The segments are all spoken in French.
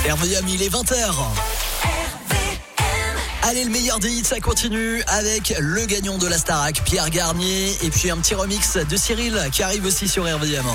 RVM, il est 20h. Allez, le meilleur des hits, ça continue avec le gagnant de la Starac, Pierre Garnier, et puis un petit remix de Cyril qui arrive aussi sur RVM.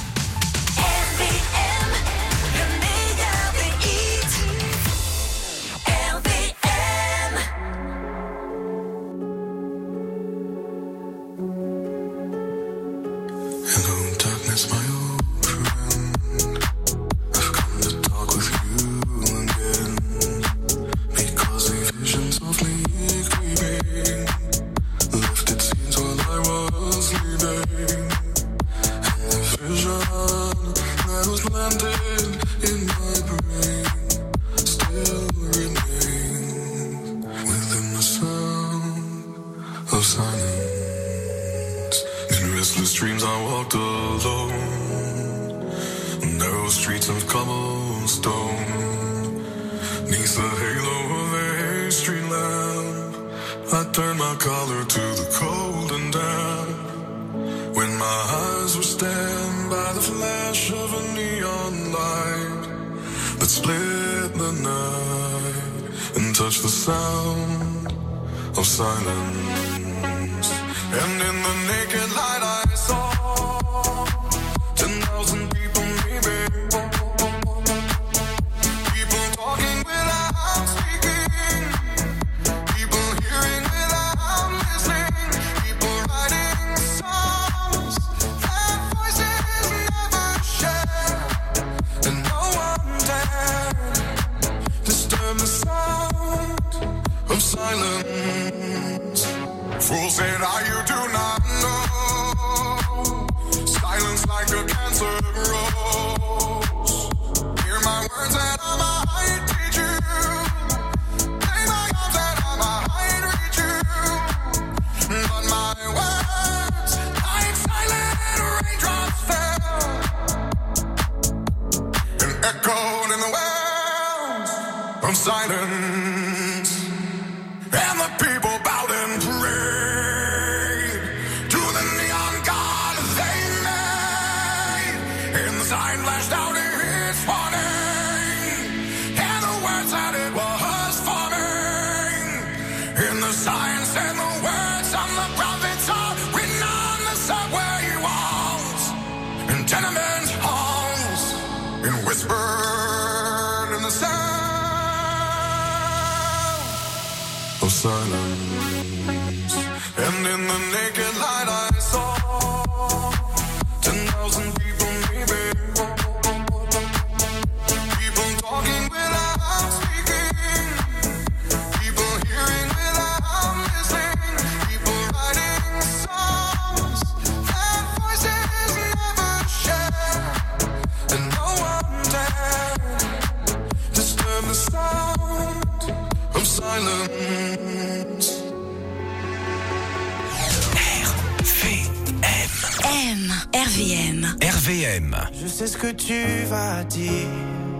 Je sais ce que tu vas dire,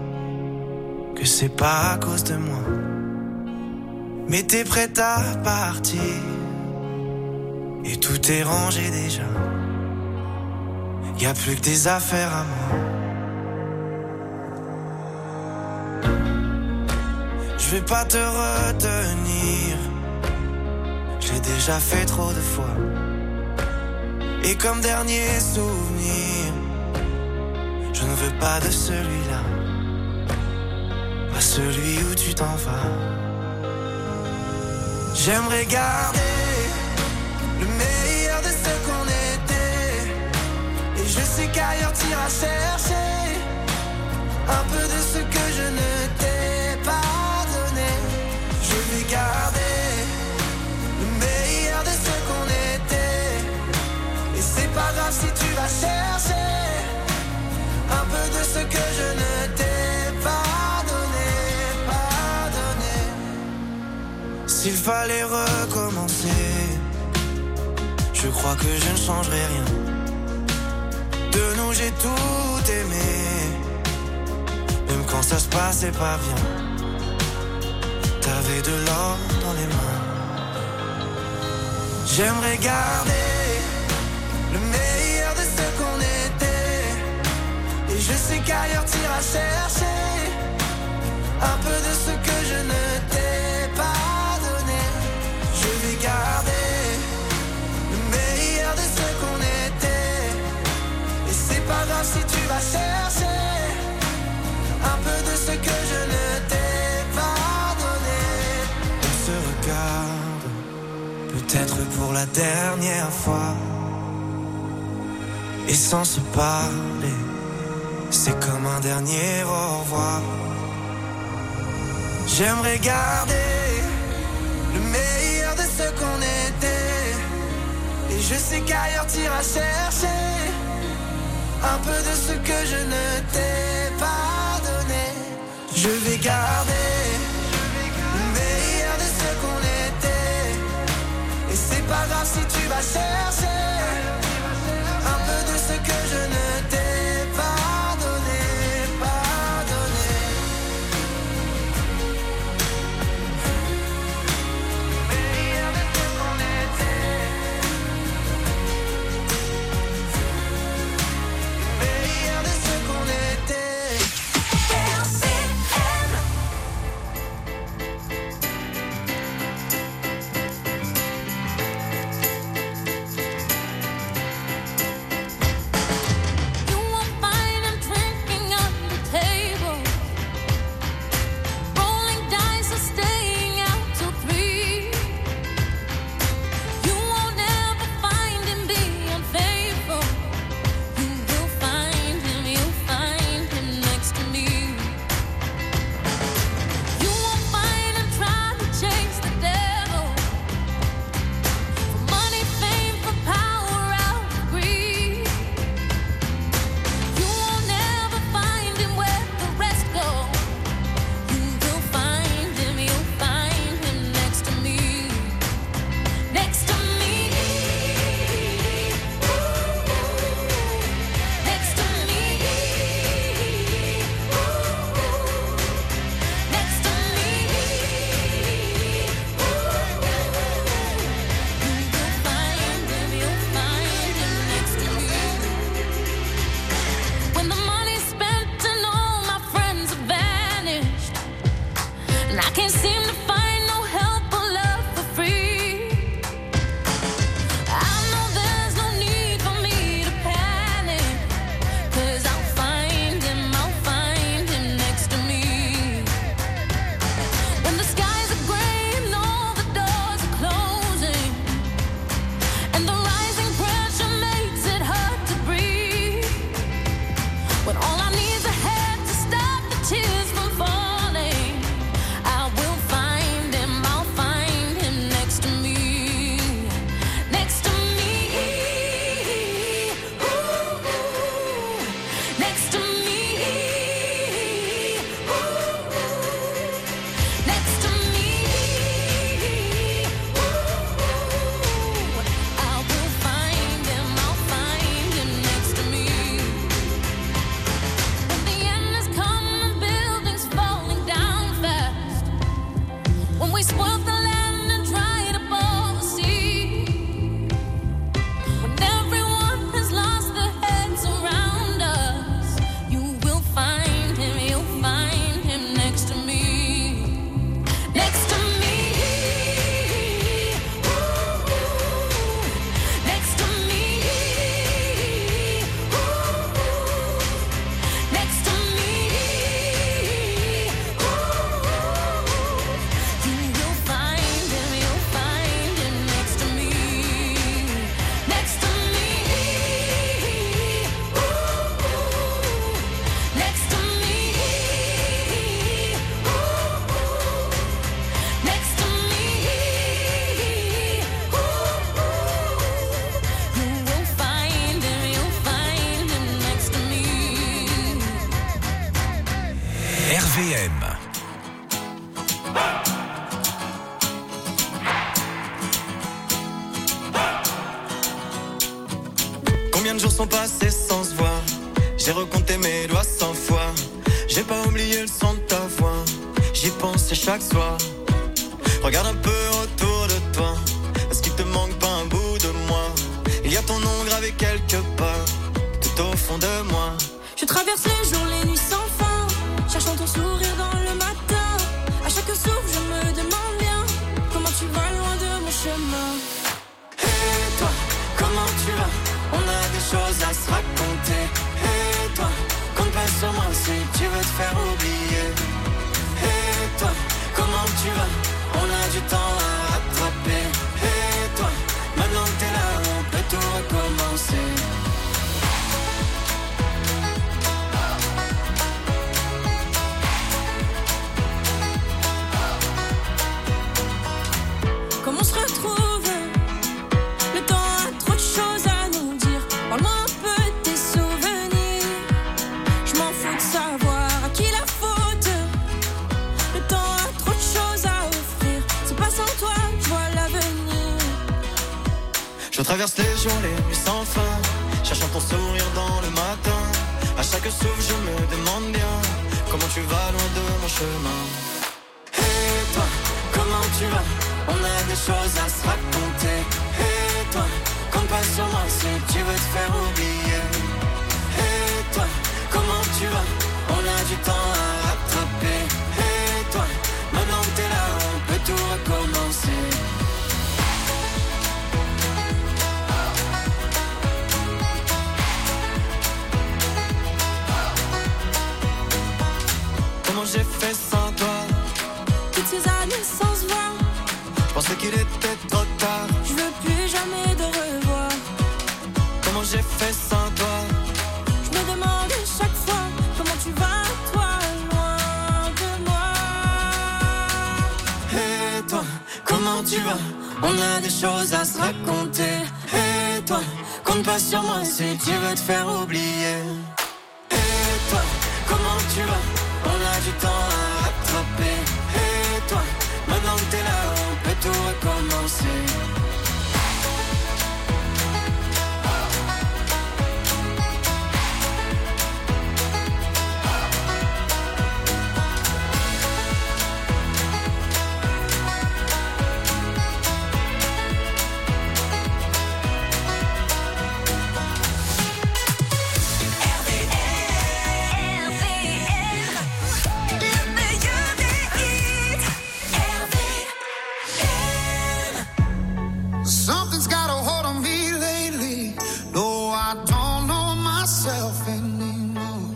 que c'est pas à cause de moi, mais t'es prête à partir, et tout est rangé déjà. Y'a plus que des affaires à moi. Je vais pas te retenir, j'ai déjà fait trop de fois, et comme dernier souvenir, je ne veux pas de celui-là, pas celui où tu t'en vas. J'aimerais garder le meilleur de ce qu'on était, et je sais qu'ailleurs t'iras chercher un peu de ce que je ne t'ai pas donné. Je vais garder le meilleur de ce qu'on était, et c'est pas grave si tu vas chercher un peu de ce que je ne t'ai pas donné. S'il fallait recommencer, je crois que je ne changerai rien. De nous j'ai tout aimé, même quand ça se passait pas bien. T'avais de l'or dans les mains. J'aimerais garder le meilleur de ce qu'on était, et je sais qu'ailleurs t'iras chercher la dernière fois. Et sans se parler, c'est comme un dernier au revoir. J'aimerais garder le meilleur de ce qu'on était. Et je sais qu'ailleurs t'iras chercher un peu de ce que je ne t'ai pas donné. Je vais garder le meilleur de ce qu'on était. Et c'est pas grave si tu vas chercher un peu de ce que je ne t'ai pas donné, pas donné. Le meilleur de ce qu'on était. Le meilleur de ce qu'on était. RCM. RVM. Combien de jours sont passés sans se voir? J'ai recompté mes doigts 100 fois. J'ai pas oublié le son de ta voix. J'y pensais chaque soir. Regarde un peu autour de toi. Est-ce qu'il te manque pas un bout de moi? Il y a ton nom gravé quelque part, tout au fond de moi. Je traverse les jours, les nuits sans fin, cherchant ton sourire dans le matin. À chaque souffle, je me demande bien comment tu vas loin de mon chemin. Et toi, comment tu vas? On a des choses à se raconter. Et toi, compte pas sur moi si tu veux te faire oublier. Et toi, comment tu vas? On a du temps à rattraper. Et toi, maintenant traverse les jours, les nuits sans fin, cherchant ton sourire dans le matin. À chaque souffle je me demande bien comment tu vas loin de mon chemin. Et toi, comment tu vas? On a des choses à se raconter. Et toi, compte pas sur moi si tu veux te faire oublier. Et toi, comment tu vas? On a du temps à rattraper. Et toi, maintenant que t'es là, on peut tout recommencer. Comment j'ai fait sans toi? Toutes ces années sans se voir, je pensais qu'il était trop tard. je veux plus jamais te revoir. Comment j'ai fait sans toi? Je me demande chaque fois comment tu vas, toi, loin de moi. Et toi, comment tu vas? On a des choses à se raconter. Et toi, compte pas sur moi si tu veux te faire oublier. Et toi, comment tu vas? On a du temps à rattraper. Et toi, maintenant que t'es là, on peut tout recommencer. Something's got a hold on me lately. No, I don't know myself anymore.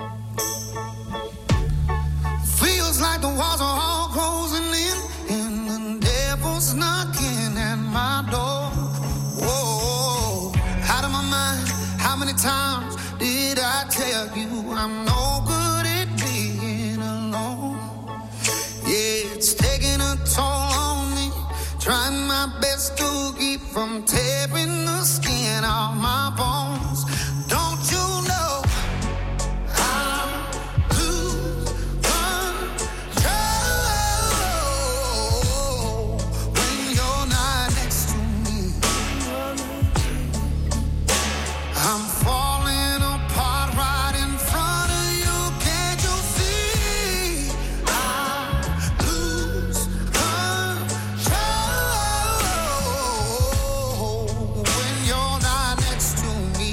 Feels like the walls are all closing in, and the devil's knocking at my door. Whoa, out of my mind. How many times did I tell you I'm no good at being alone? Yeah, it's taking a toll on me. Trying my best to keep from tearing the skin off my bones. Don't you know I lose control when you're not next to me? I'm falling apart right in front of you. Can't you see? I lose control when you're not next to me.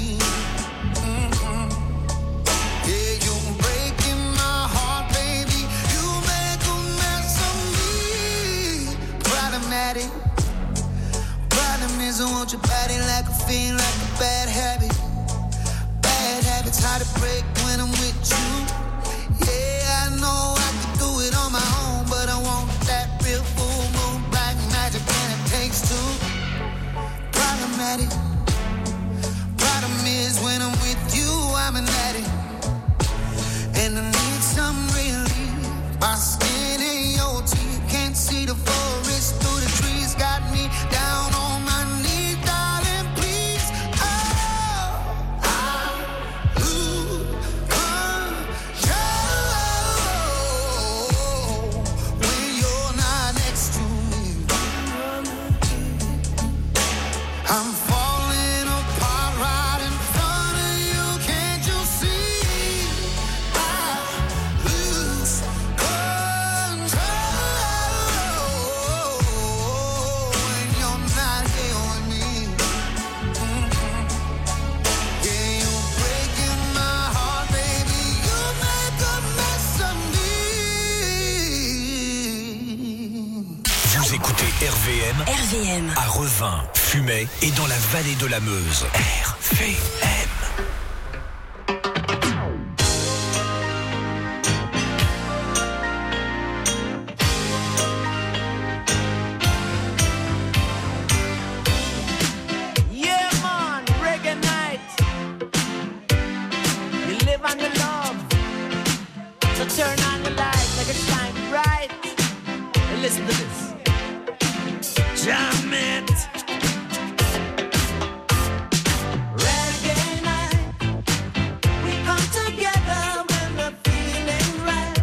Yeah, you're breaking my heart, baby. You make a mess of me. Problematic. Problem is I want your body like a fiend, like a bad habit. Bad habits hard to break when I'm with you. Yeah, I know I can do it on my own, but I want that real full moon black magic, and it takes two. Problematic. Problem is when I'm with you, I'm an addict, and I need some relief. My skin in your teeth, can't see the forest through the trees. Got me down on my knees, darling, please. Oh, I lose control when you're not next to me. I'm falling apart right in front of you. Can't you see? I lose control when you're not here with me. Yeah, you're breaking my heart, baby. You make a mess of me. Vous écoutez RVM RVM. à Revin, Fumay et dans la vallée de la Meuse. RVM. Yeah, man, reggae night. You live on your love. So turn on the light, make it shine bright. And listen to this. Jam it. Reggae night. We come together when we're feeling right.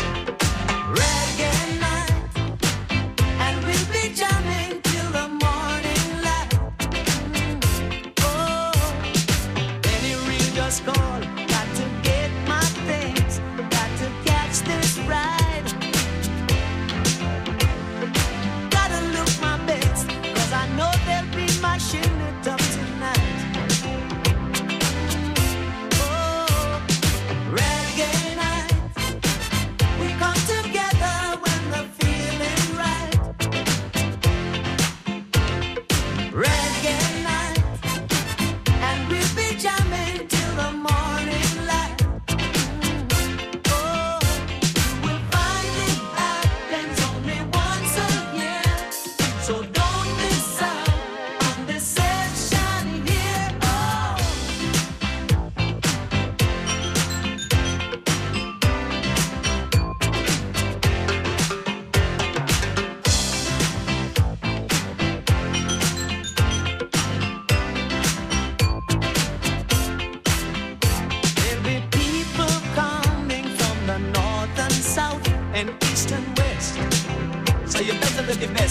Reggae night. And we'll be jamming till the morning.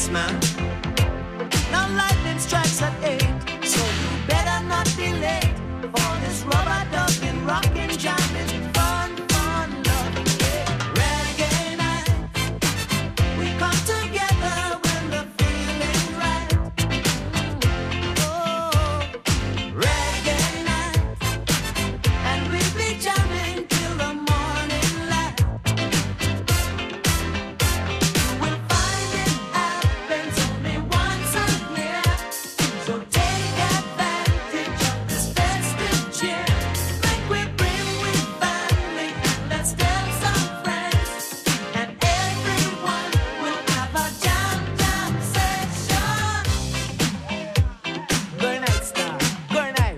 policeman. Now lightning strikes at 8, so you better not be late for this rubber ducking, rockin', jamming, fun, loving, yeah. Reggae night, we come together when the feeling's right. Oh, reggae night, and we'll be jamming till the morning light. You will find it happens only once a year, so take advantage of this festive cheer. Make we bring with family and let's tell some friends, and everyone will have a jam session. Good night, star. Good night.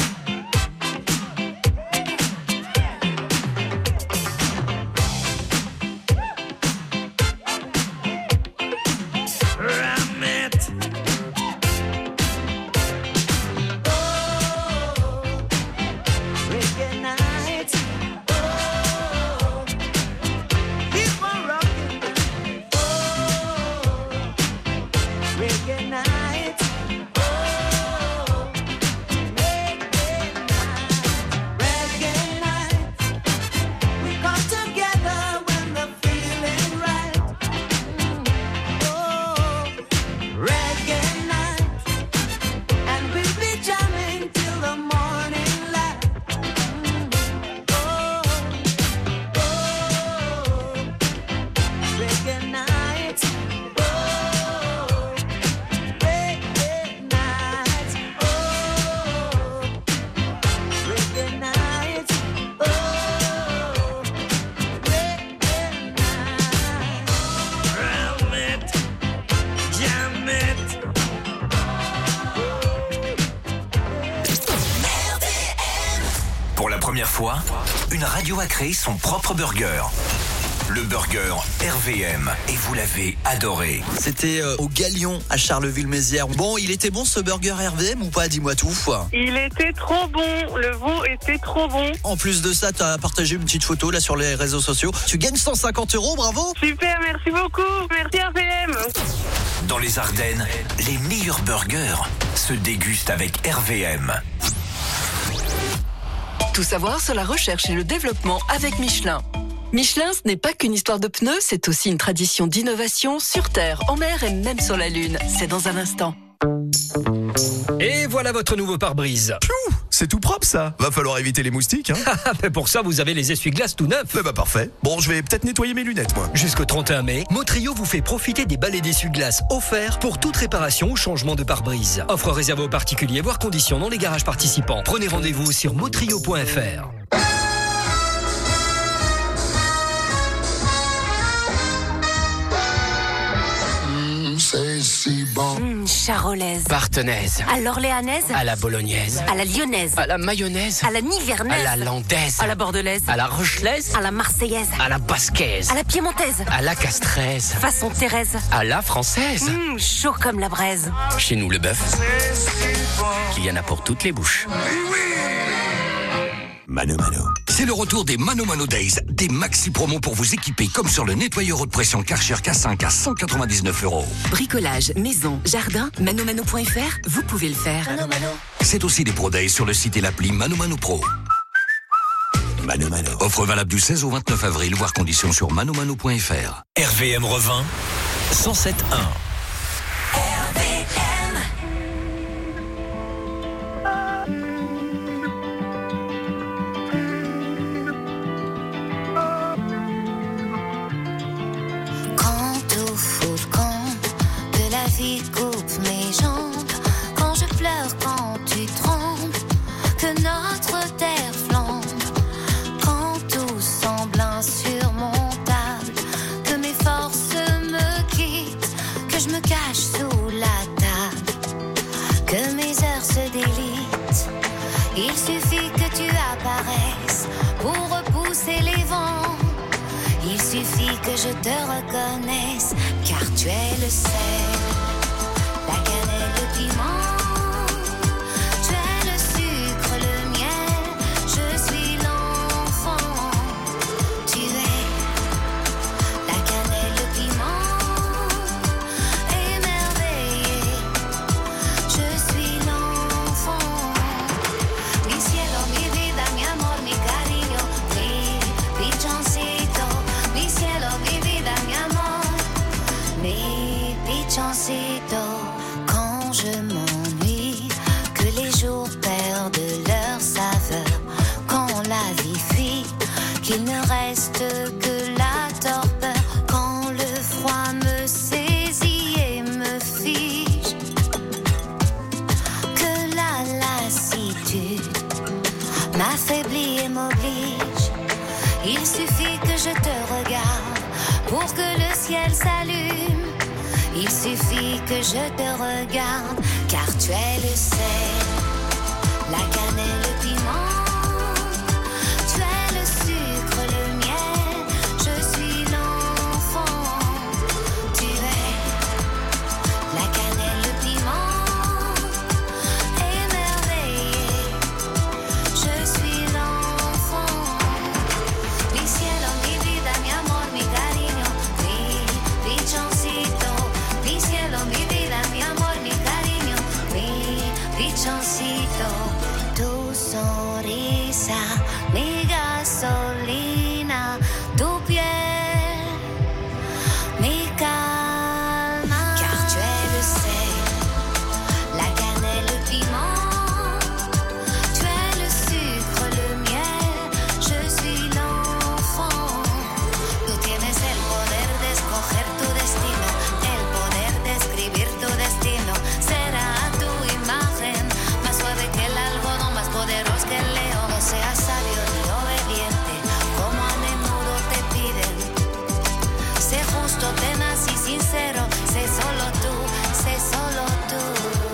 Ram it. Oh, reggae night. Oh, keep on rocking. Oh, reggae night. Oh, reggae night. We come together when the feeling right. Oh, reggae night, and we'll be jamming till the morning light. Oh, reggae night. Oh, reggae night. Oh, reggae night. Oh, reggae night. Ram it, jam it. Pour la première fois, une radio a créé son propre burger. Le burger RVM. Et vous l'avez adoré. C'était au Galion à Charleville-Mézières. Bon, il était bon ce burger RVM ou pas? Dis-moi tout. Il était trop bon, le veau était trop bon. En plus de ça, tu as partagé une petite photo là sur les réseaux sociaux. Tu gagnes 150 €, bravo. Super, merci beaucoup, merci RVM. Dans les Ardennes, les meilleurs burgers se dégustent avec RVM. Tout savoir sur la recherche et le développement avec Michelin. Michelin, ce n'est pas qu'une histoire de pneus, c'est aussi une tradition d'innovation sur Terre, en mer et même sur la Lune. C'est dans un instant. Et voilà votre nouveau pare-brise. Piou, c'est tout propre ça. Va falloir éviter les moustiques, hein. Mais pour ça, vous avez les essuie-glaces tout neufs. Bah parfait. Bon, je vais peut-être nettoyer mes lunettes, moi. Jusqu'au 31 mai, Motrio vous fait profiter des balais d'essuie-glaces offerts pour toute réparation ou changement de pare-brise. Offre réservée aux particuliers, voire conditions dans les garages participants. Prenez rendez-vous sur motrio.fr. C'est si bon. Charolaise. Partenaise. À l'orléanaise. À la bolognaise. À la lyonnaise. À la mayonnaise. À la nivernaise. À la landaise. À la bordelaise. À la rochelaise. À la marseillaise. À la basquaise. À la piémontaise. À la castraise. Façon Thérèse. À la française. Chaud comme la braise. Chez nous, le bœuf, il y en a pour toutes les bouches. Mano Mano. C'est le retour des Mano Mano Days, des maxi promos pour vous équiper comme sur le nettoyeur haute pression Karcher K5 à 199 €. Bricolage, maison, jardin, manomano.fr, vous pouvez le faire. C'est aussi des Pro Days sur le site et l'appli Mano Mano Pro. Mano Mano. Offre valable du 16 au 29 avril, voire conditions sur manomano.fr. RVM revint 107.1. Coupe mes jambes quand je pleure, quand tu trembles, que notre terre flambe, quand tout semble insurmontable, que mes forces me quittent, que je me cache sous la table, que mes heures se délitent. Il suffit que tu apparaisses pour repousser les vents. Il suffit que je te reconnaisse, car tu es le sel. La cannelle, le piment, tu es le sucre, le miel, je suis l'enfant. Tu es la cannelle, le piment, et même qu'il ne reste que la torpeur quand le froid me saisit et me fige, que la lassitude m'affaiblit et m'oblige. Il suffit que je te regarde pour que le ciel s'allume. Il suffit que je te regarde, car tu es le sel, la cannelle, le piment. Tu es le sucre, le miel, je suis l'enfant. Tu es la cannelle, le piment, émerveillé, je suis l'enfant. Mi cielo, mi vida, mi amor, mi cariño, mi pichoncito. Mi cielo, mi vida, mi amor, mi cariño, mi pichoncito. Tu sonrisa, mi gasolina, tu piel, mi calma. Car tu es le sel, la cannelle, le piment. Tu es le sucre, le miel, je suis l'enfant. Tú tienes el poder de escoger tu destino, el poder de escribir tu destino. Será tu imagen, más suave que el algodón, más poderoso que el león. No seas sabio ni obediente, como a menudo te piden. Sé justo, tenaz y sincero, sé solo tú, sé solo tú.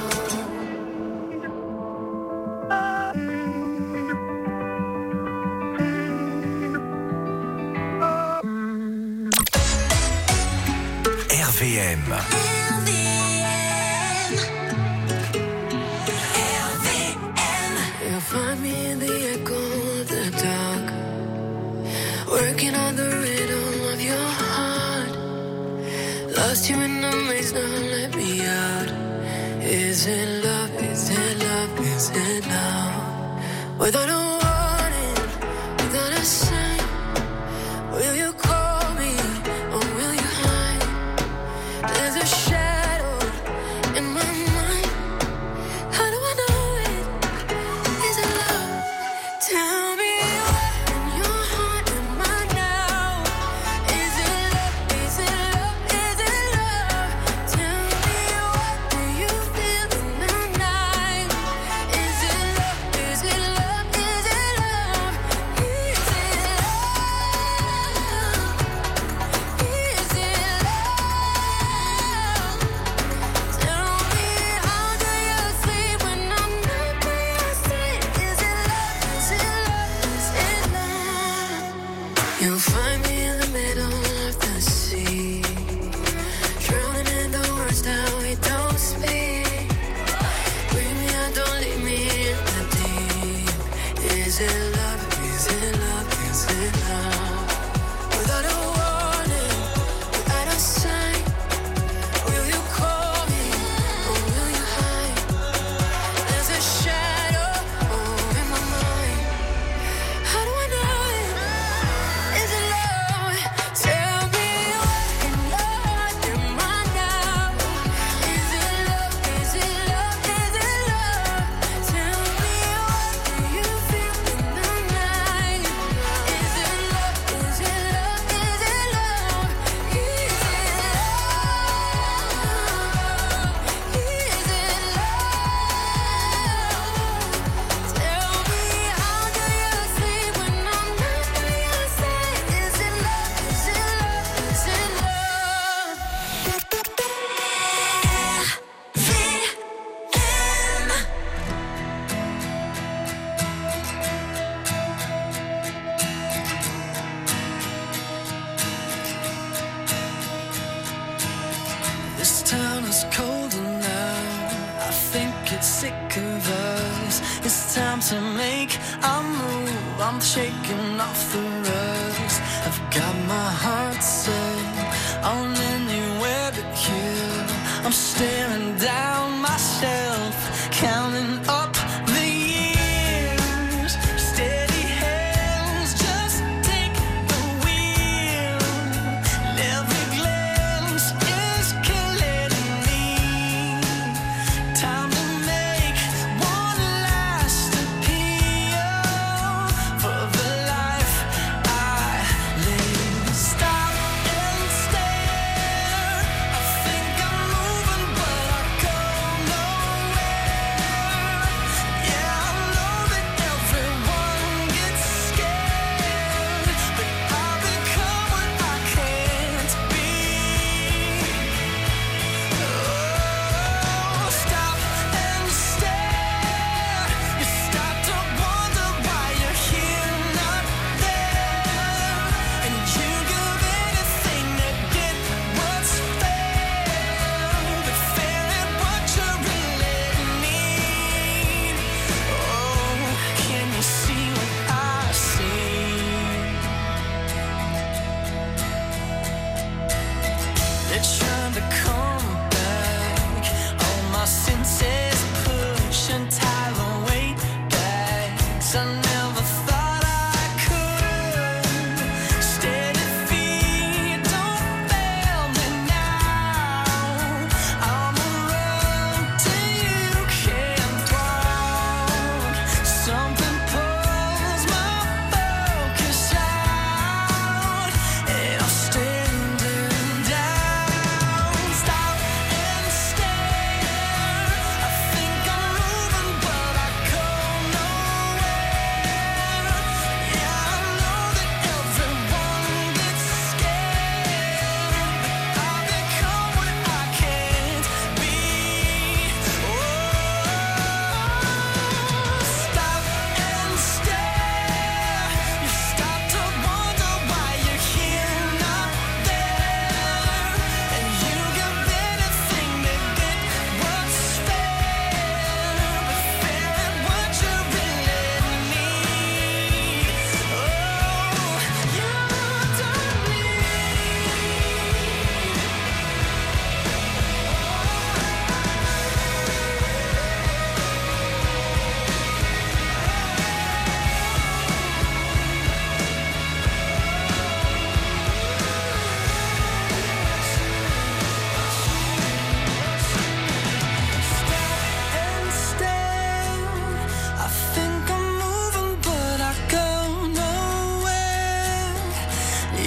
RVM. You'll find me in the echo of the dark, working on the rhythm of your heart. Lost you in the maze, now let me out. Is it love? Is it love? Is it love? Without a warning, without a sign, will you call me or will you hide? There's a shadow in my mind. How do I know it? Is it love? Tell me what in your heart am I now? Is it love? Is it love? Is it love? Tell me what do you feel in the night? Is it love? Is it love? Is it love? Is it love? Is it love? Tell me how do you sleep when I'm not by your side? Is it love? Is it love? Is it love? You'll find me in the middle of the sea, drowning in the words that we don't speak. Bring me out, don't leave me in the deep. Is it love? Is it love? Is it love? Without a warning, without a sign, will you call me or will you hide? There's a shadow in my mind. How do I know it? Is it love? Tell me what in your heart am I now? Is it love? Is it love? Is it love? Tell me what do you feel in the night? Is it love? Is it love? Is it love? Is it love? Is it love? Tell me how do you sleep when I'm not by your side? Is it love? Is it love? Is it This town is colder now. I think it's sick of us. It's time to make a move. I'm shaking off the rust. I've got my heart set on anywhere but here. I'm staring down myself, counting up the years. Steady hands, just take the wheel. And every glance is killing me. Time to make one last appeal for the life I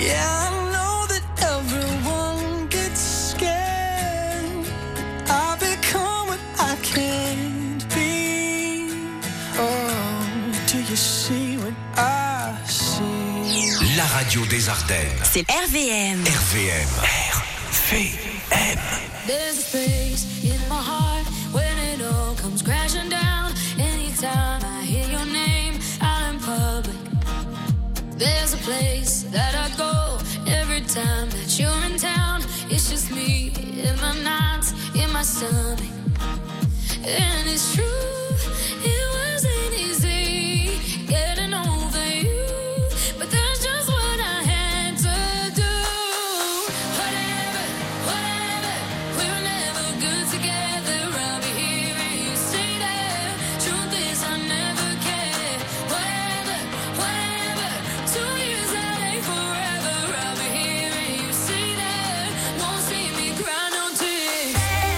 Yeah, I know that everyone gets scared. I've become what I can't be. Oh, do you see what I see? La radio des Ardennes. C'est RVM. RVM. RVM. There's a space in my heart when it all comes crashing down. Anytime I hear your name out in public, there's a place that I go every time that you're in town. It's just me in my nights, in my stomach. And it's true, it wasn't easy getting over you, but that's just what I had to do. Whatever, we were never good together. I'll be here and you stay there. Truth is I never cared. Whatever, 2 years that ain't forever. I'll be here and you stay there. Won't see me cry no tears.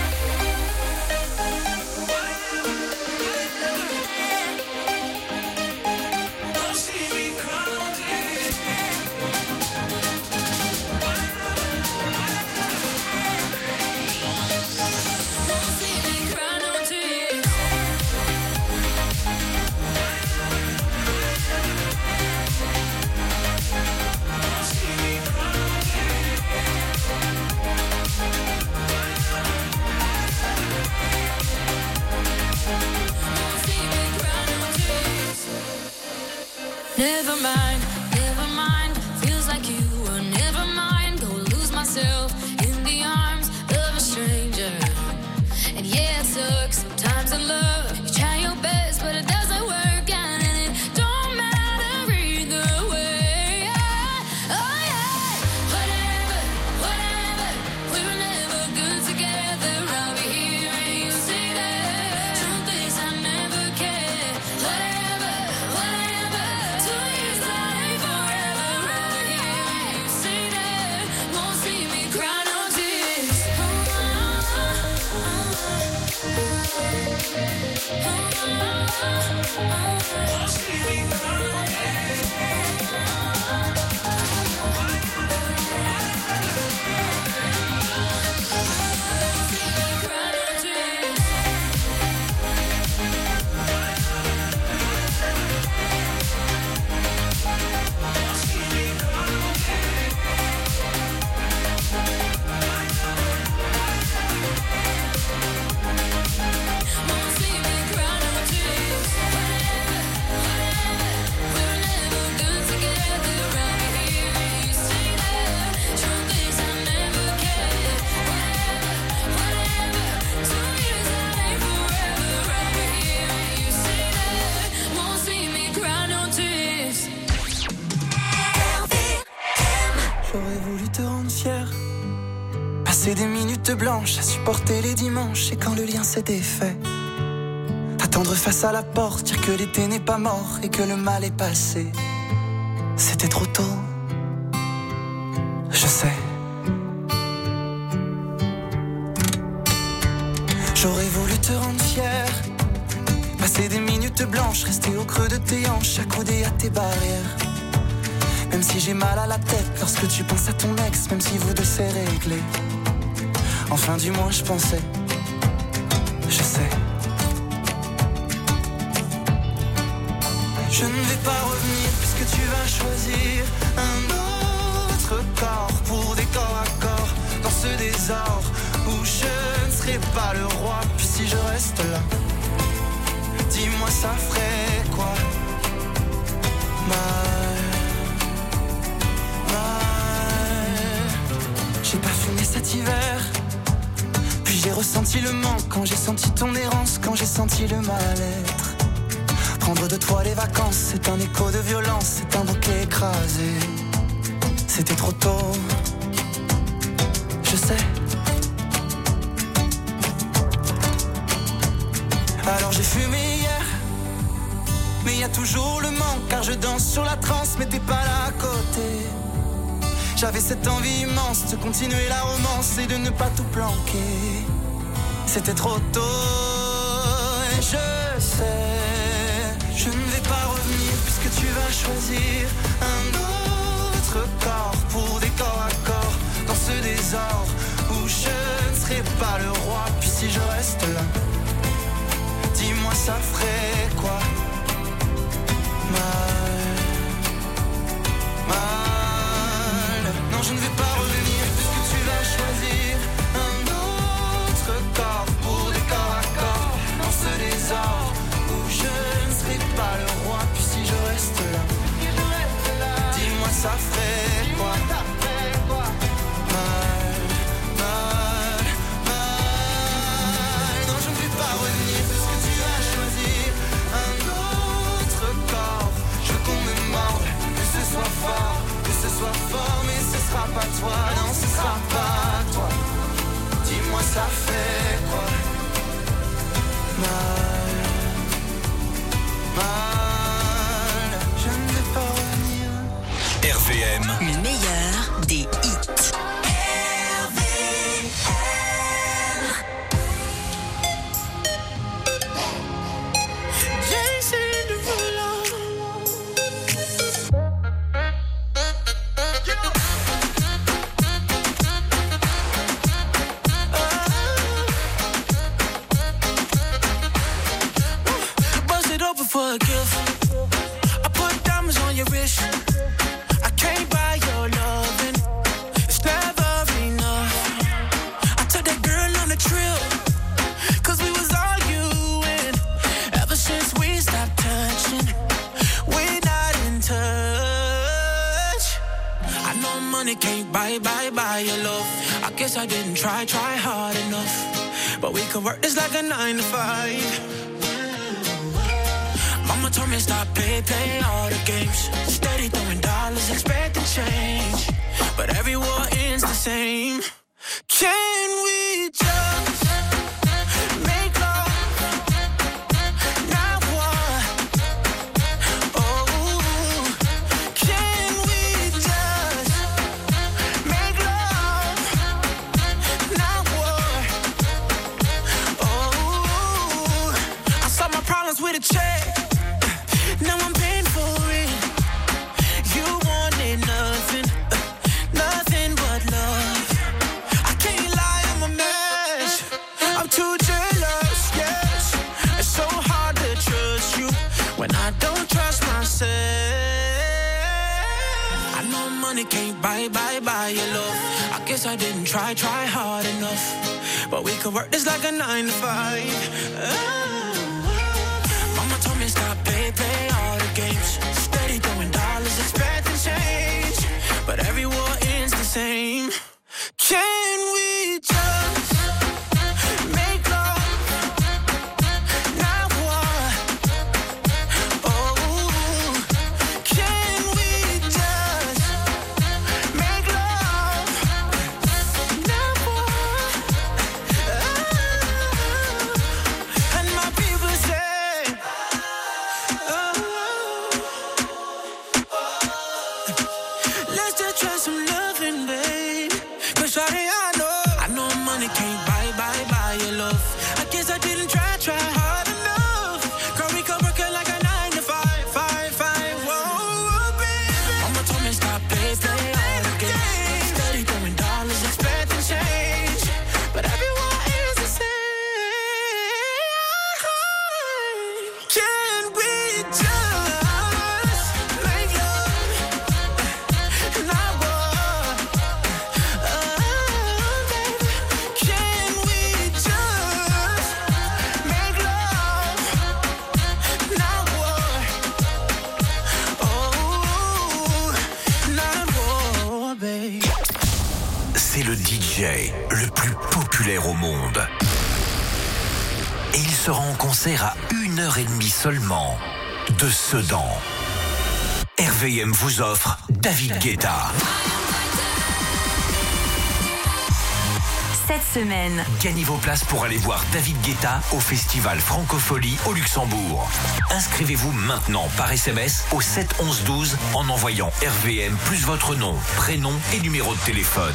Never mind, feels like you were never mine. Go lose myself in the arms of a stranger. And yeah, it sucks sometimes in love. You try your best, but it doesn't work out, and it don't matter either way. Oh yeah, whatever, we were never good together. I'll be here and you stay there. Truth is I never cared. Whatever, 2 years that ain't forever. I'll be here and you stay there. Won't see me cry no tears. J'aurais voulu te rendre fier. Passer des minutes blanches à supporter les dimanches. Et quand le lien s'est défait, attendre face à la porte, dire que l'été n'est pas mort et que le mal est passé. C'était trop tôt, je sais. J'aurais voulu te rendre fier. Passer des minutes blanches, rester au creux de tes hanches, accoudé à tes barrières. Même si j'ai mal à la tête lorsque tu penses à ton ex, même si vous deux c'est réglé. Enfin du moins je pensais, je sais. Je ne vais pas revenir puisque tu vas choisir un autre corps pour des corps à corps dans ce désordre où je ne serai pas le roi. Puis si je reste là, dis-moi ça ferait quoi? J'ai pas fumé cet hiver, puis j'ai ressenti le manque quand j'ai senti ton errance, quand j'ai senti le mal-être. Prendre de toi les vacances, c'est un écho de violence, c'est un bouquet écrasé. C'était trop tôt, je sais. Alors j'ai fumé hier, mais y a toujours le manque, car je danse sur la transe, mais t'es pas là à côté. J'avais cette envie immense de continuer la romance et de ne pas tout planquer. C'était trop tôt et je sais, je ne vais pas revenir puisque tu vas choisir un autre corps pour si je reste là? Dis-moi ça ferait quoi? Mal. Non, je ne vais pas revenir puisque tu vas choisir un autre corps pour des corps à corps dans ce désordre où je ne serai pas le roi. Puis si je reste là, dis-moi ça ferait quoi? Non, je ne vais pas revenir puisque tu vas choisir un autre corps. Je veux qu'on me morde, que ce soit fort, mais ce sera pas toi. Non, ce sera pas toi. Dis-moi ça fait quoi? Mal. Je ne vais pas revenir. RVM, Le meilleur des hits. For a gift, I put diamonds on your wrist. I can't buy your loving, it's never enough. I took that girl on a trip, cause we was arguing. Ever since we stopped touching, we're not in touch. I know money can't buy your love. I guess I didn't try hard enough. But we could work this like a 9 to 5. Mama told me stop play all the games. Steady throwing dollars, expecting change. But every war ends the same. Can we just make love? Not war. Oh, can we just make love? Not war. Oh, I solve my problems with a check. Now I'm paying for it. You wanted nothing but love. I can't lie, I'm a mess. I'm too jealous, yes. It's so hard to trust you when I don't trust myself. I know money can't buy your love. I guess I didn't try hard enough. But we could work this like a 9 to 5. Mama told me stop play all the games. Steady throwing dollars, expecting change. But every war ends the same. Can we just make love? Not war. Oh, can we just make love? Not war. And my people say, let's just try some loving, babe. Cause shawty, I know money can't buy your love. I guess I didn't try hard enough. Girl, we could work it like a 9 to 5. Whoa, baby. Mama told me stop play all the games. Steady throwing dollars, expecting change. But everyone is the same. Can we just make love? Not war. Baby, can we just make love? Not war. Oh, not war, babe. c'est le DJ le plus populaire au monde. Et il sera en concert à 1h30 seulement de Sedan. RVM vous offre David Guetta. Cette semaine, Gagnez vos places pour aller voir David Guetta au festival Francophonie au Luxembourg. Inscrivez-vous maintenant par SMS au 7 11 12 en envoyant RVM plus votre nom, prénom et numéro de téléphone.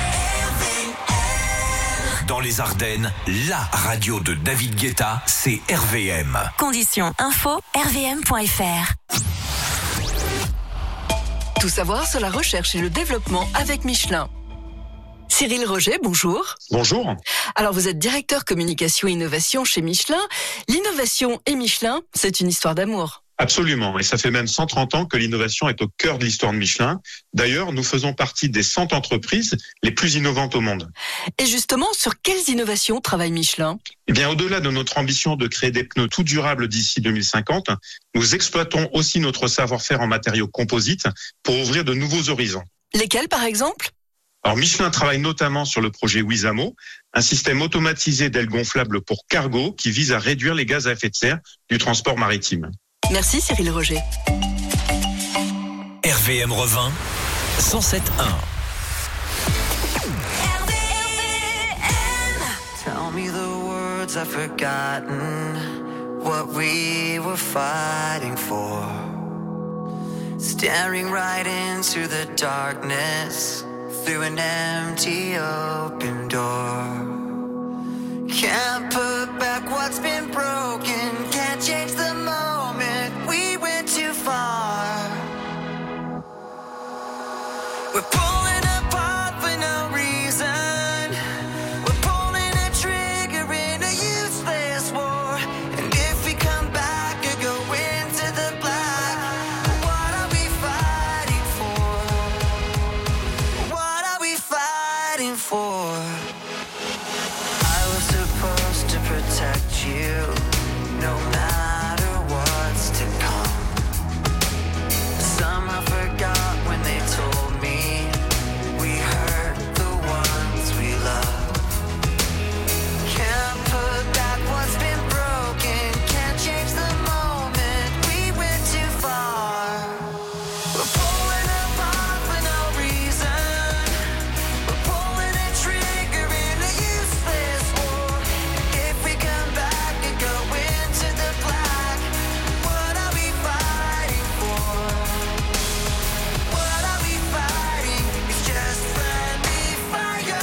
Dans les Ardennes, la radio de David Guetta, c'est RVM. conditions info rvm.fr. Tout savoir sur la recherche et le développement avec Michelin. Cyril Roger, bonjour. Bonjour. Alors vous êtes directeur communication et innovation chez Michelin. L'innovation et Michelin, c'est une histoire d'amour. Absolument, et ça fait même 130 ans que l'innovation est au cœur de l'histoire de Michelin. D'ailleurs, nous faisons partie des 100 entreprises les plus innovantes au monde. Et justement, sur quelles innovations travaille Michelin ? Eh bien, au-delà de notre ambition de créer des pneus tout durables d'ici 2050, nous exploitons aussi notre savoir-faire en matériaux composites pour ouvrir de nouveaux horizons. Lesquels, par exemple ? Alors, Michelin travaille notamment sur le projet Wizamo, un système automatisé d'ailes gonflables pour cargo qui vise à réduire les gaz à effet de serre du transport maritime. Merci Cyril Roger. RVM Revin 107.1. Tell me the words I've forgotten, what we were fighting for. Staring right into the darkness, through an empty open door. Can't put back what's been broken, can't change the moment, we went too far. We're pulling apart for no reason. We're pulling a trigger in a useless war. And if we come back and go into the black, what are we fighting for? What are we fighting for? I was supposed to protect you, no matter what's to come. Somehow forgot when they told me we hurt the ones we love. Can't put back what's been broken, can't change the moment, we went too far. We're pulling apart for no reason. We're pulling a trigger in a useless war. If we come back and go into the black, what are we fighting for? What are we fighting? It's just friendly fire.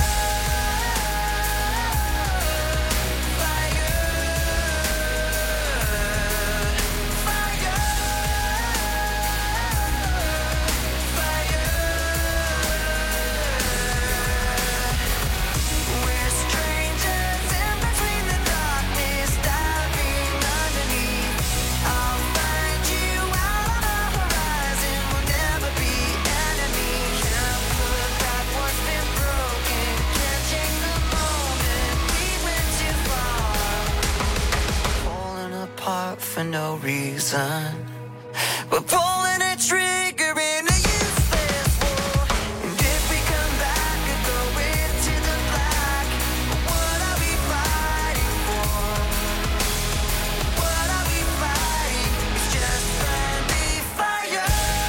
We're strangers in between the darkness, diving underneath. I'll find you out on the horizon, we'll never be enemies. Can't put back what's been broken, can't change the moment, we went too far. Falling apart for no reason. We're pulling a trigger in a useless war. And if we come back and go into the black, what are we fighting for? What are we fighting? It's just friendly fire.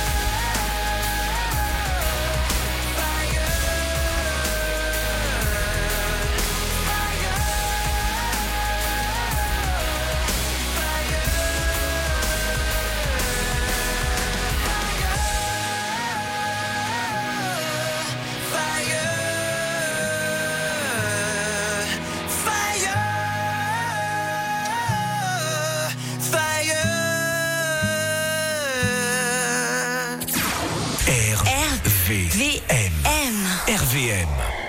RVM.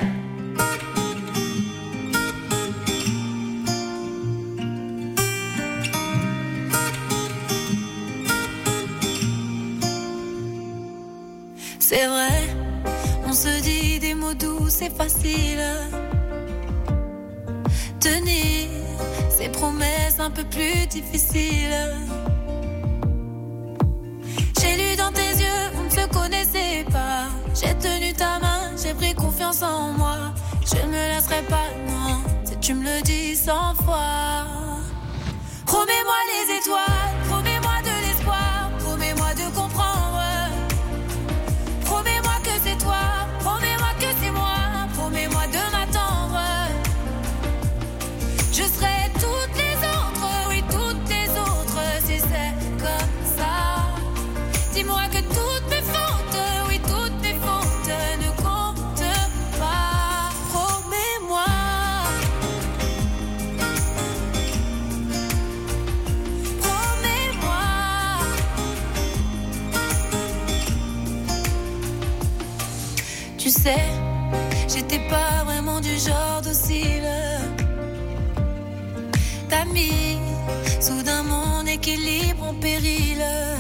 C'est vrai, on se dit des mots doux, c'est facile. Tenir ces promesses un peu plus difficiles. J'ai lu dans tes yeux, on ne se connaissait pas. J'ai tenu ta main, j'ai pris confiance en moi. Je ne me laisserai pas, non, si tu me le dis 100 fois. Promets-moi les étoiles, promets-moi de l'espoir, promets-moi de comprendre. Promets-moi que c'est toi, promets-moi que c'est moi, promets-moi de m'attendre. Je serai toutes les autres, oui toutes les autres, si c'est comme ça. Dis-moi que toutes mes fautes, oui toutes mes fautes ne comptent pas. Promets-moi. Promets-moi. Tu sais, J'étais pas vraiment du genre docile. T'as mis soudain mon équilibre en péril.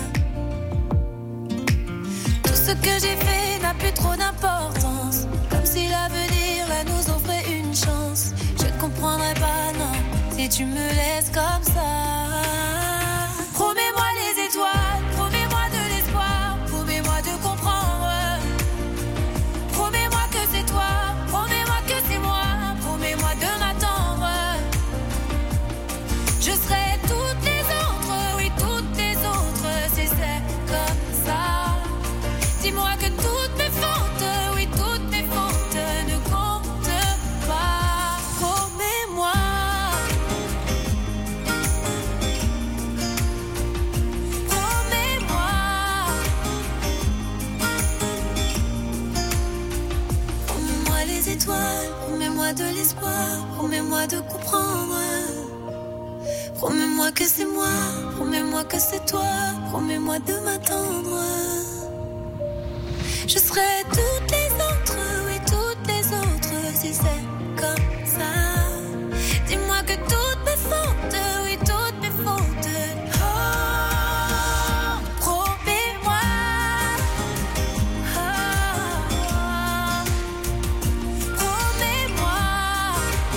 Tout ce que j'ai fait n'a plus trop d'importance. Comme si l'avenir là nous offrait une chance. Je ne comprendrais pas, non, si tu me laisses comme ça. Promets-moi les étoiles, promets-moi de l'espoir, promets-moi de comprendre. Promets-moi que c'est toi, promets-moi que c'est moi, promets-moi de m'attendre. Je serai toutes les autres, oui toutes les autres, si c'est comme ça. Dis-moi que toutes mes fautes, oui toutes mes fautes ne comptent pas. Promets-moi. Promets-moi. Promets-moi les étoiles, promets-moi de l'espoir, promets-moi de comprendre. Promets-moi que c'est moi, promets-moi que c'est toi, promets-moi de m'attendre. Je serai toutes les autres, oui toutes les autres, si c'est comme ça. Dis-moi que toutes mes fautes, oui toutes mes fautes. Oh, promets-moi. Oh, promets-moi. Oh,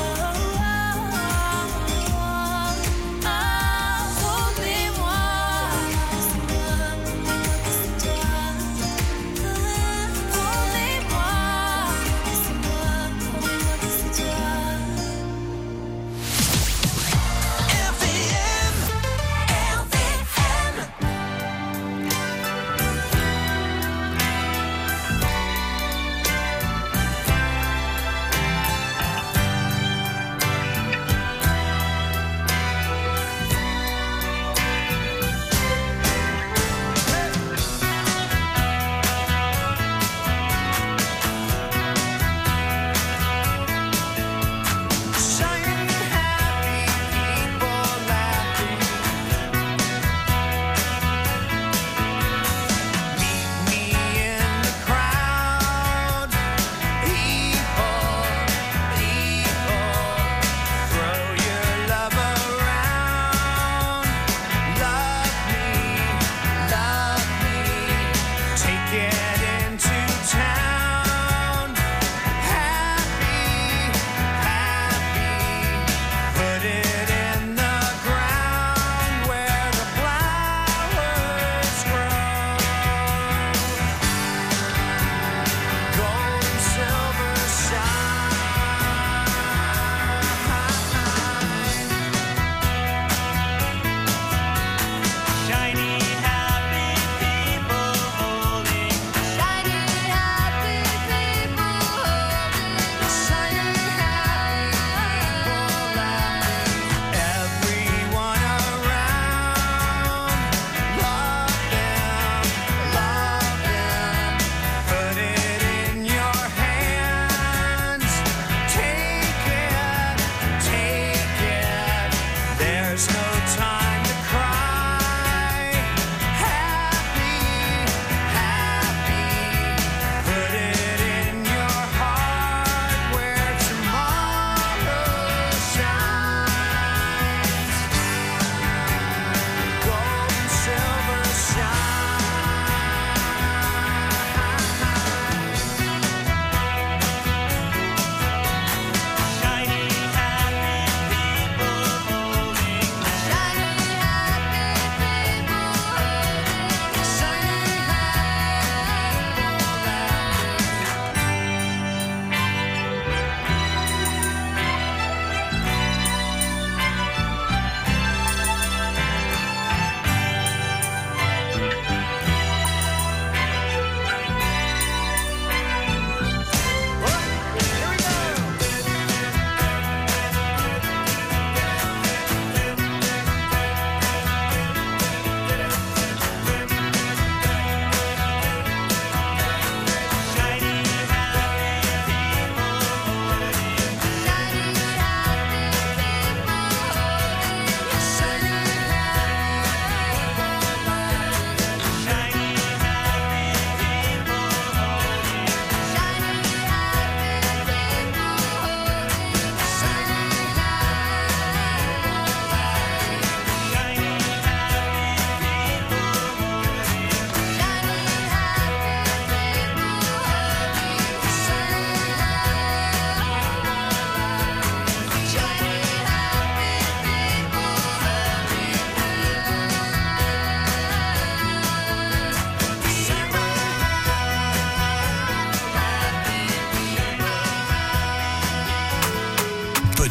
promets-moi. C'est moi, c'est toi. Promets-moi, c'est moi, promets-moi que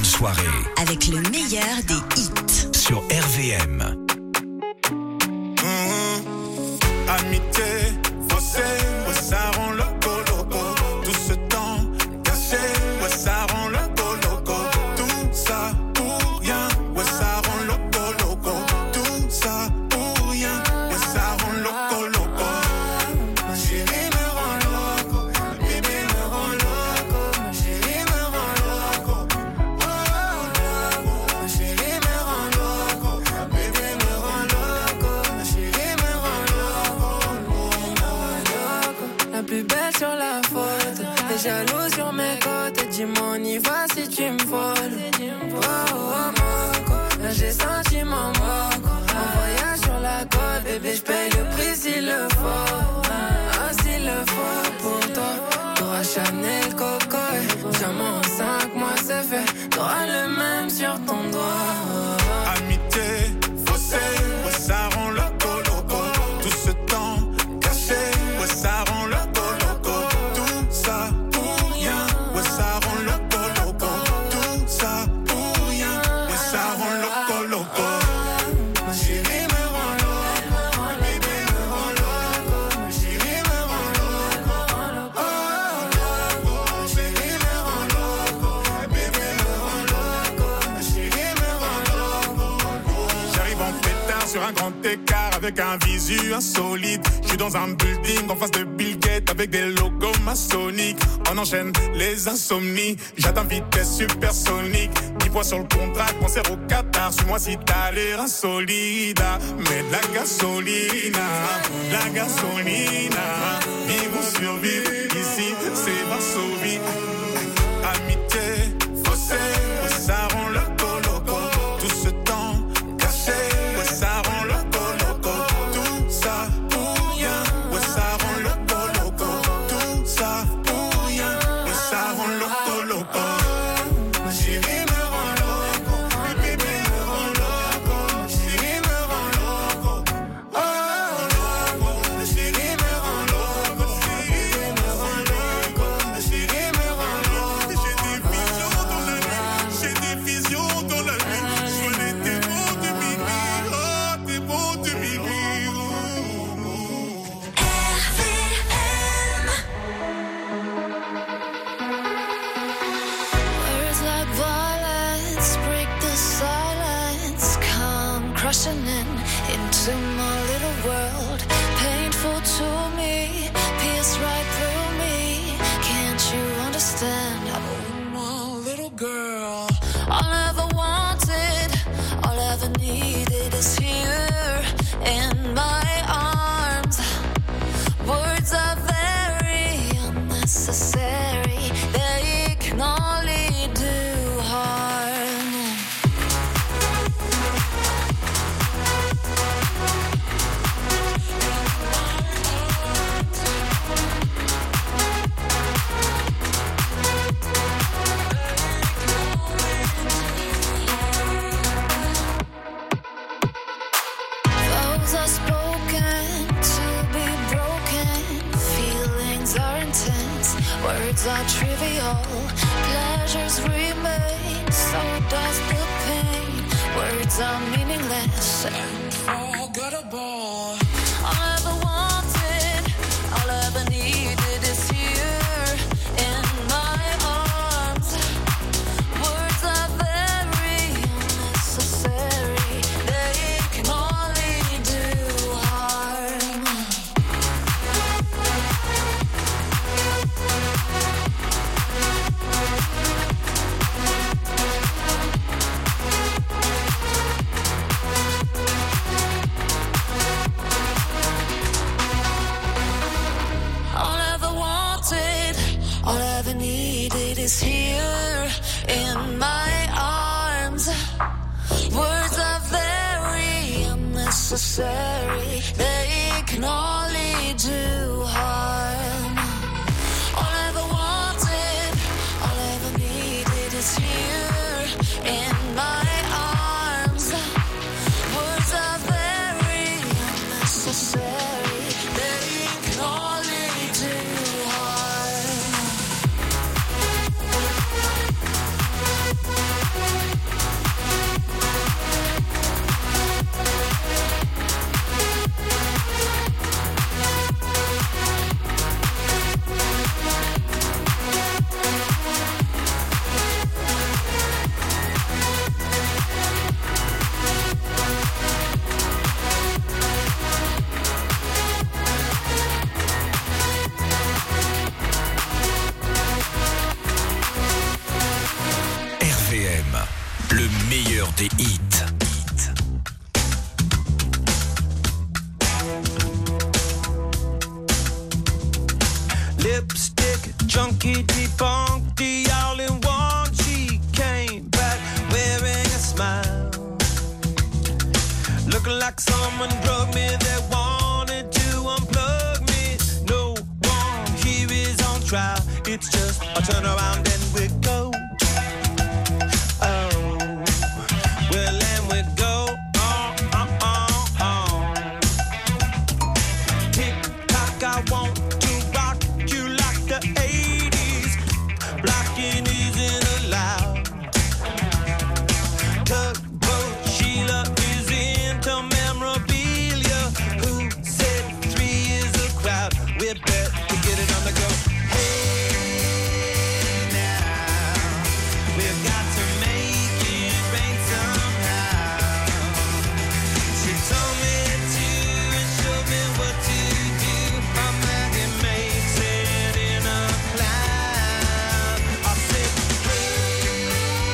soirée Avec le meilleur des hits. sur RVM. Amitié, faussé, ouais, ça rend loco, loco. Tout ce temps caché, ouais, ça rend loco, loco. Tout ça pour rien, ouais, ça rend loco, loco. Tout ça pour rien, ouais, ça rend loco, loco. Ma chérie me rend loco, ma bébé me rend loco. Ma chérie me rend loco, oh, loco. Ma chérie me rend loco, ma bébé me rend loco. Ma chérie me rend loco. La plus belle sur la photo, t'es jaloux sur mes côtes. Dis-moi on y va si tu me voles. Oh, oh, moco, là j'ai senti mon moco. Un voyage sur la côte, bébé j'paye le prix s'il le faut. Ah s'il le faut pour toi, t'auras Chanel, Coco. Diamant en 5 mois c'est fait, t'auras le même sur ton doigt. Amitié, faussé, ouais ça rend loco, loco. Tout ce temps caché, ouais ça rend loco, loco. Tout ça pour rien, ouais ça rend loco, loco. Tout ça pour rien, ouais ça rend loco, loco. Ma chérie me rend loco, ma bébé me rend loco. Ma chérie me rend loco, oh loco. Ma chérie me rend loco, ma bébé me rend loco. Ma chérie me rend loco. J'arrive en pétard sur un grand écart avec un visu insolite. Je suis dans un building en face de Bill Gates avec des logos maçonniques. On enchaîne les insomnies. J'atteins vitesse supersonique. 10 points sur le contrat, concert au Qatar. Suis-moi si t'as l'air insolide. Mais de la gasolina, la gasolina. Vivre ou survivre, ici c'est Varsovie. Amitié, faussé, ouais, ça rend loco, loco. Tout ce temps caché, ouais, ça rend loco, loco. Tout ça pour rien, ouais, ça rend loco, loco. Tout ça pour rien, ouais, ça rend loco, loco. Ma chérie me rend loco, ma bébé me rend loco. Ma chérie me rend loco, oh loco. Ma chérie me rend loco, ma chérie me rend loco. Ma chérie me rend loco. J'ai des visions dans la nuit, j'ai des visions dans la nuit. Je connais tes mots de minuit, oh tes mots de minuit. Words like violence break the silence, come crushing into my little world. Painful to me, pierce right through me. Can't you understand? Oh, my little girl. All I ever wanted, all I ever needed is here in my arms. Words are very unnecessary, they can only do harm. Vows are spoken to be broken. Feelings are intense. Words are trivial. Pleasures remain. So does the pain. Words are meaningless and forgettable. All I ever wanted, all I ever needed is here in my arms. Words are very unnecessary. They can only do harm. All I ever wanted, all I ever needed is here in my arms. Words are very unnecessary. They can only do harm. All I ever wanted, all I ever needed is here in my arms. Words are very unnecessary. They can only do harm. des hits. Lipstick, junkie, defunky, all in one. She came back wearing a smile, looking like someone drugged me that wanted to unplug me. No one here is on trial. It's just a turn around and we go. Oh, well, and we go on. Tick tock, I want to rock you like the 80s. Blocking isn't allowed. Tugboat Sheila is into memorabilia. Who said 3 is a crowd? We bet to get it on the go. Hey now, we've got to make it rain somehow. She told me to and showed me what to do. I'm like it makes it in a cloud. I said, hey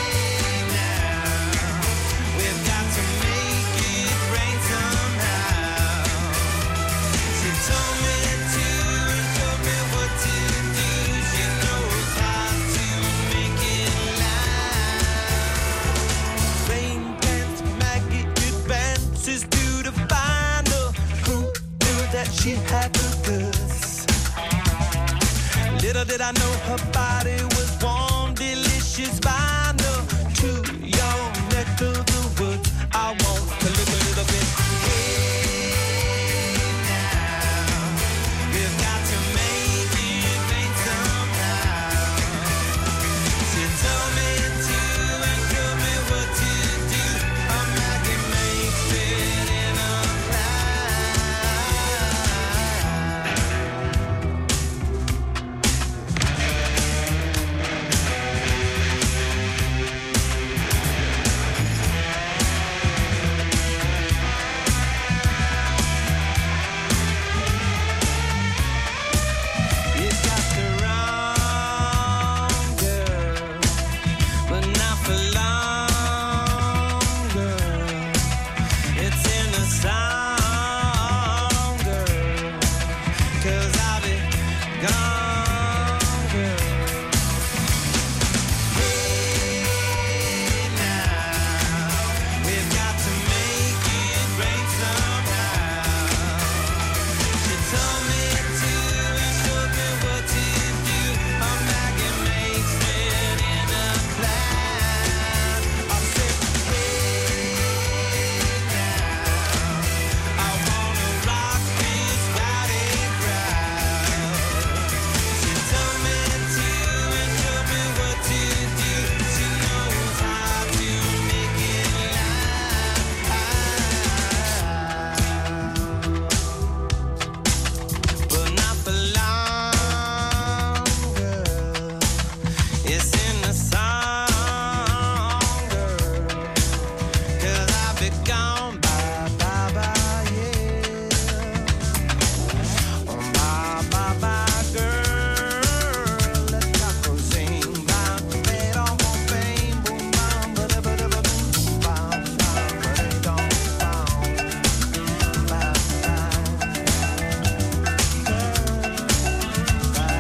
now, we've got to make it rain somehow. She told me to and showed me what to do. She knows how to make it loud. Rain dance, Maggie advances to the final. Who knew that she had the goods? Little did I know her body was warm, delicious.